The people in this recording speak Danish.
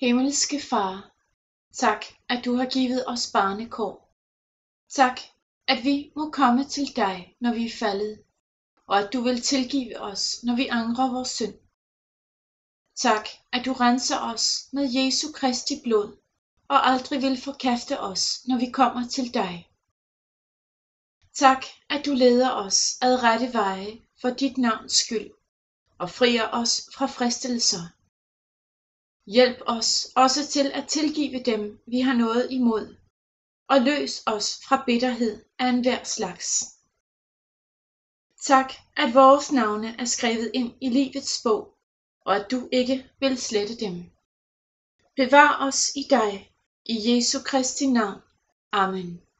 Himmelske Far, tak, at du har givet os barnekår. Tak, at vi må komme til dig, når vi er faldet, og at du vil tilgive os, når vi angrer vores synd. Tak, at du renser os med Jesu Kristi blod, og aldrig vil forkafte os, når vi kommer til dig. Tak, at du leder os ad rette veje for dit navns skyld, og frier os fra fristelser. Hjælp os også til at tilgive dem, vi har noget imod, og løs os fra bitterhed af enhver slags. Tak, at vores navne er skrevet ind i livets bog, og at du ikke vil slette dem. Bevar os i dig, i Jesu Kristi navn. Amen.